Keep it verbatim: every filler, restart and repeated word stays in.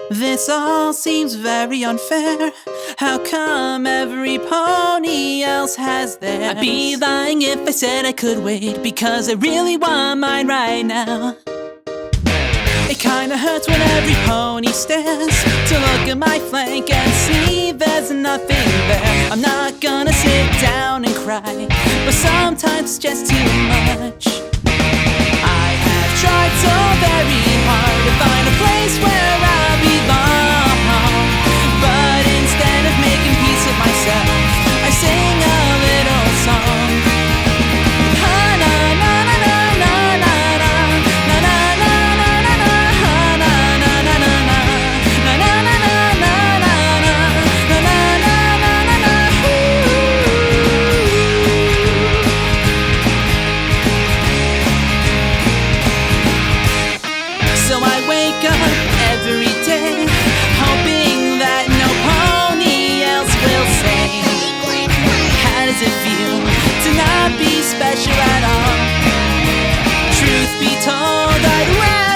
This all seems very unfair. How come every pony else has theirs? I'd be lying if I said I could wait, because I really want mine right now. It kinda hurts when every pony stares to look at my flank and see there's nothing there. I'm not gonna sit down and cry, but sometimes it's just too much. I have tried so very hard to find a place where I belong, but instead of making peace with myself, I sing a little song. So I wake up every day, hoping that no pony else will say, how does it feel to not be special at all? Truth be told, I'd rather